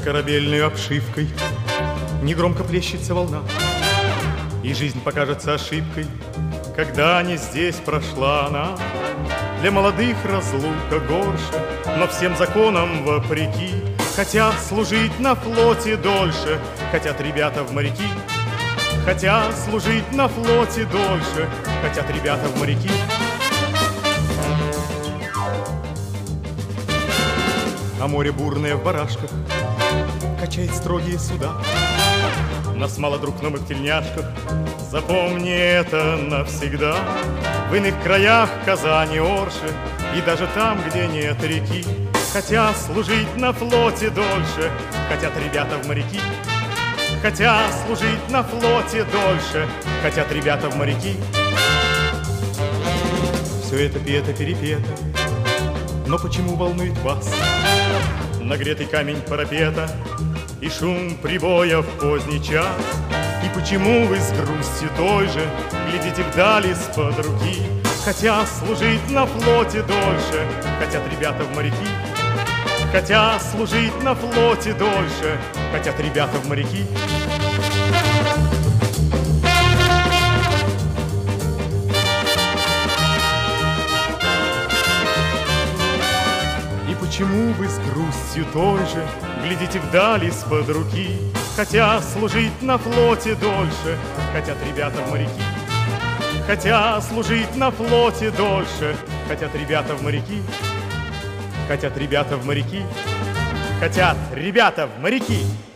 корабельной обшивкой негромко плещется волна, и жизнь покажется ошибкой, когда не здесь прошла она. Для молодых разлука горше, но всем законам вопреки. Хотя служить на флоте дольше, хотят ребята в моряки. Хотя служить на флоте дольше, хотят ребята в моряки. А море бурное в барашках качает строгие суда. Нас мало, друг, но мы в тельняшках, запомни это навсегда. В иных краях Казани, Орши, и даже там, где нет реки, хотя служить на флоте дольше, хотят ребята в моряки. Хотя служить на флоте дольше, хотят ребята в моряки. Все это пето-перепето, но почему волнует вас нагретый камень парапета и шум прибоя в поздний час? И почему вы с грустью той же глядите вдали из-под руки? Хотя служить на флоте дольше, хотят ребята в моряки. Хотя служить на флоте дольше, хотят ребята в моряки. И почему вы с грустью той же глядите вдали из-под руки? Хотя служить на флоте дольше, хотят ребята в моряки. Хотя служить на флоте дольше, хотят ребята в моряки. Хотят ребята в моряки. Хотят ребята в моряки.